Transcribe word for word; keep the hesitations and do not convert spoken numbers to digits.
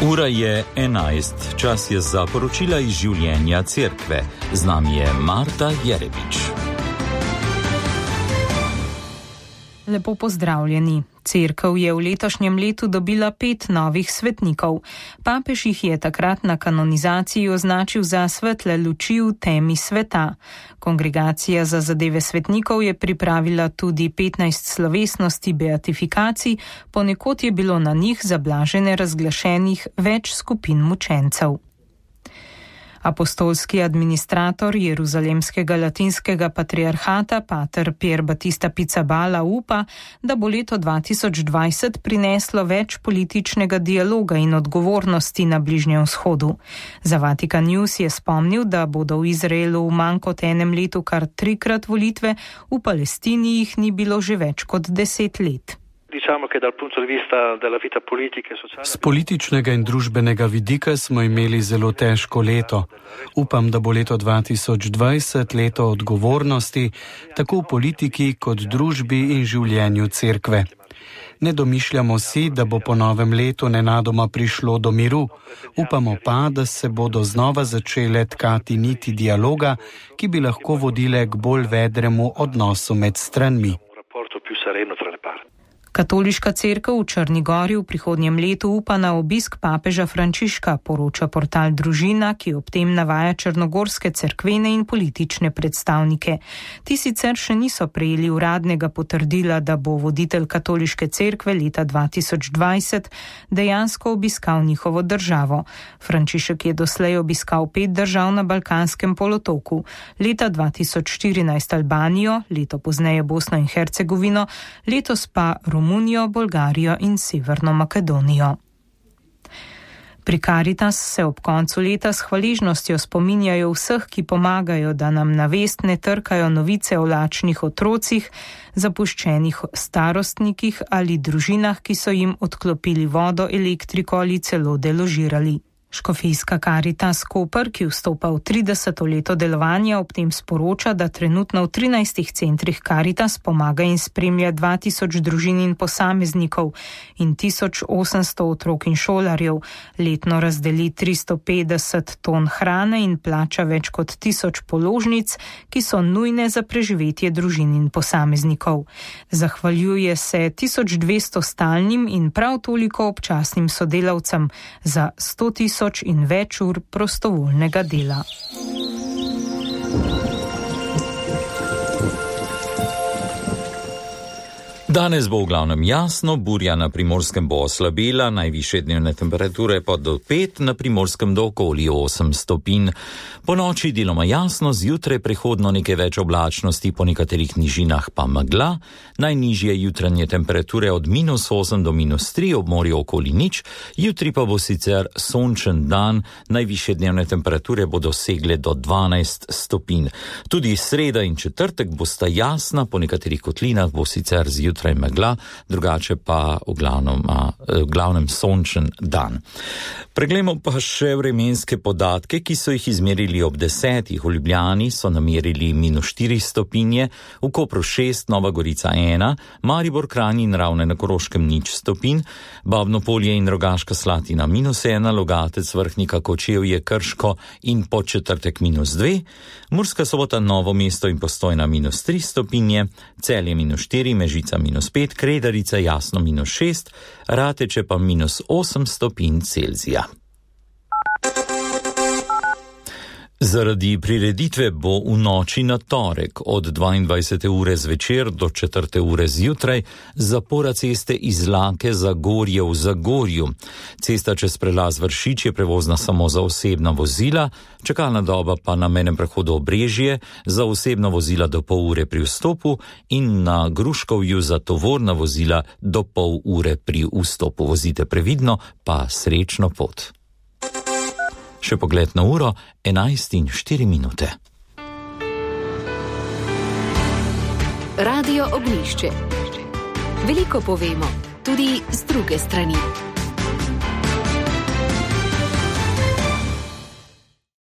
Ura je enajst, čas je za poročila iz življenja cerkve. Z nami je Marta Jerebič. Lepo pozdravljeni. Cerkev je v letošnjem letu dobila pet novih svetnikov. Papež jih je takrat na kanonizaciji označil za svetle luči v temi sveta. Kongregacija za zadeve svetnikov je pripravila tudi petnajst slovesnosti beatifikacij, ponekod je bilo na njih za blažene razglašenih več skupin mučencev. Apostolski administrator Jeruzalemskega latinskega patriarhata pater Pier Battista Pizzaballa upa, da bo leto dva tisoč dvajset prineslo več političnega dialoga in odgovornosti na Bližnjem vzhodu. Za Vatikan News je spomnil, da bodo v Izraelu v manj kot enem letu kar trikrat volitve, v Palestini jih ni bilo že več kot deset let. Z političnega in družbenega vidika smo imeli zelo težko leto. Upam, da bo leto dva tisoč dvajset leto odgovornosti, tako v politiki kot družbi in življenju cerkve. Ne domišljamo si, da bo po novem letu nenadoma prišlo do miru. Upamo pa, da se bodo znova začele tkati niti dialoga, ki bi lahko vodile k bolj vedremu odnosu med stranmi. Katoliška cerkev v Črni Gori v prihodnjem letu upa na obisk papeža Frančiška, poroča portal Družina, ki ob tem navaja črnogorske cerkvene in politične predstavnike. Ti sicer še niso prejeli uradnega potrdila, da bo voditelj katoliške cerkve leta dva tisoč dvajset dejansko obiskal njihovo državo. Frančišek je doslej obiskal pet držav na Balkanskem polotoku. Leta dva tisoč štirinajst Albanijo, leto pozneje Bosno in Hercegovino, letos pa Romunijo, Bolgarijo in Severno Makedonijo. Pri Caritas se ob koncu leta s hvaležnostjo spominjajo vseh, ki pomagajo, da nam na vest ne trkajo novice o lačnih otrocih, zapuščenih starostnikih ali družinah, ki so jim odklopili vodo, elektriko ali celo deložirali. Škofijska Caritas Koper, ki vstopa v trideseto leto delovanja, ob tem sporoča, da trenutno v trinajstih centrih Caritas pomaga in spremlja dva tisoč družin in posameznikov in tisoč osemsto otrok in šolarjev, letno razdeli tristo petdeset ton hrane in plača več kot tisoč položnic, ki so nujne za preživetje družin in posameznikov. Zahvaljuje se tisoč dvesto stalnim in prav toliko občasnim sodelavcem za sto tisoč in več ur prostovoljnega dela. Danes bo v glavnem jasno, burja na Primorskem bo oslabela, najvišje dnevne temperature pa do pet, na Primorskem do okoli osem stopinj. Po noči deloma jasno, zjutraj prehodno nekaj več oblačnosti, po nekaterih nižinah pa megla, najnižje jutranje temperature od minus osem do minus tri, ob morju okoli nič, jutri pa bo sicer sončen dan, najvišje dnevne temperature bodo segle do dvanajst stopinj. Tudi sreda in četrtek bosta jasna, po nekaterih kotlinah bo sicer zjutraj megla, drugače pa v glavnem, v glavnem sončen dan. Preglejmo pa še vremenske podatke, ki so jih izmerili ob desetih. V Ljubljani so namerili minus štiri stopinje, v Kopru šest, Nova Gorica ena, Maribor, Kranj in Ravne na Koroškem nič stopinj, Babno Polje in Rogaška Slatina minus ena, Logatec, Vrhnika, Kočevje, Krško in Podčetrtek minus dve, Murska Sobota, Novo mesto in Postojna minus tri stopinje, Celje minus štiri, Mežica minus pet, Kredarica jasno minus šest, Rateče pa minus osem stopinj Celzija. Zaradi prireditve bo v noči na torek od dvaindvajsete ure zvečer do četrte ure zjutraj zapora ceste iz Lake za Gorje v Zagorju. Cesta čez prelaz Vršič je prevozna samo za osebna vozila, čakalna doba pa na mejnem prehodu Obrežje za osebna vozila do pol ure pri vstopu in na Gruškovju za tovorna vozila do pol ure pri vstopu. Vozite previdno, pa srečno pot. Še pogled na uro, enajst in štiri minute. Radio Ognjišče. Veliko povemo, tudi z druge strani.